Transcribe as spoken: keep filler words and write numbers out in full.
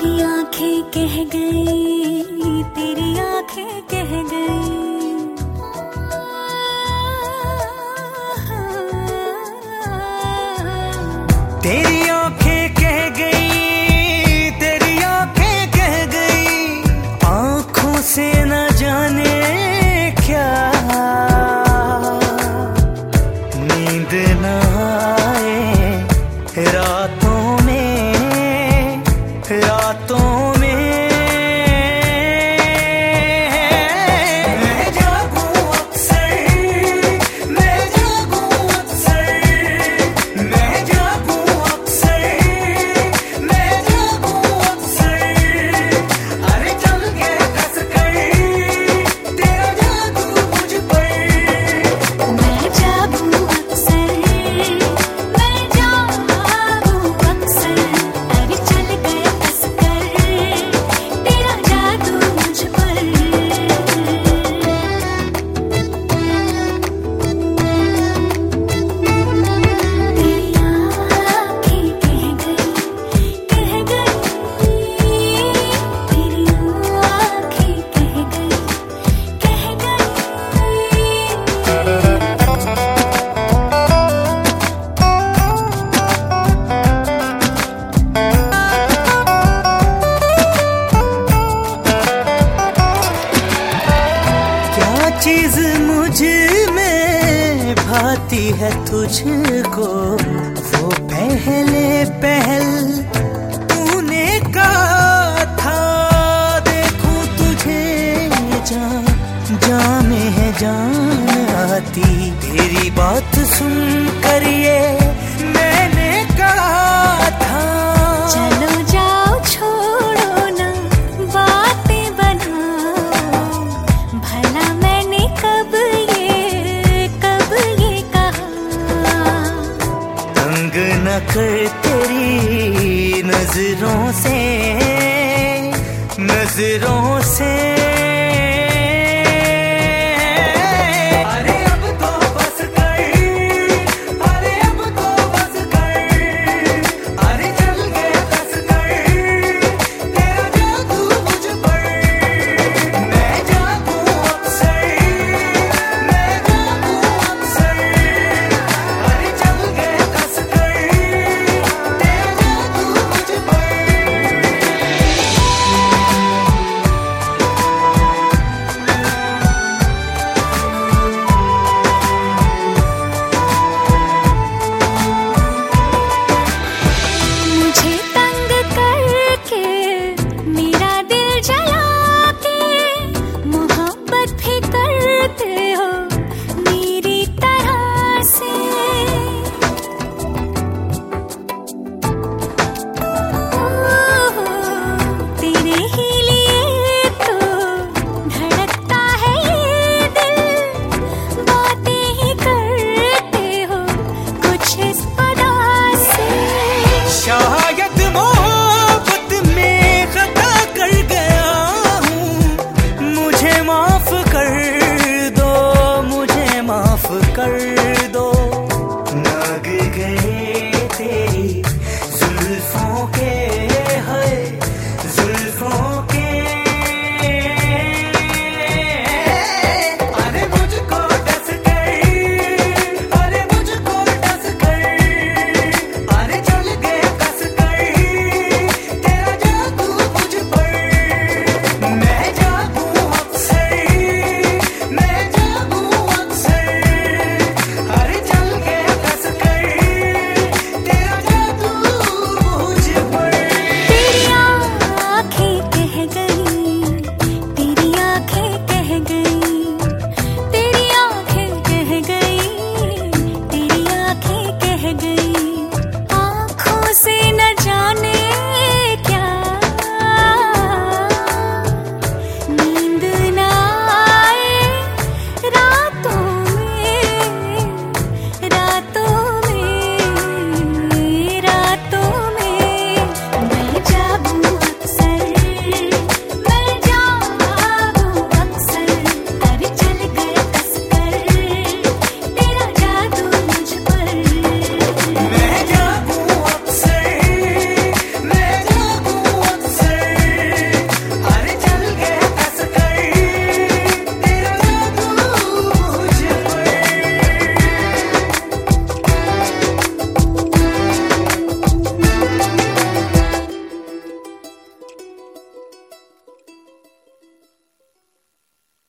तेरी आंखें कह गई, तेरी आंखें कह गई, तेरी आंखें कह गई, तेरी आंखें कह गई, आंखों से न जाने क्या, नींद न आए रातों में, रातों में। चीज मुझ में भाती है तुझको, वो पहले पहल तूने कहा था, देखूं तुझे जान जान में है जान आती, तेरी बात सुन कर ये मैंने कहा था। चलो जाओ छोड़ो ना बातें बनाओ, भला मैंने कब ये कब ये कहा, तंग न कर तेरी नजरों से, नजरों से।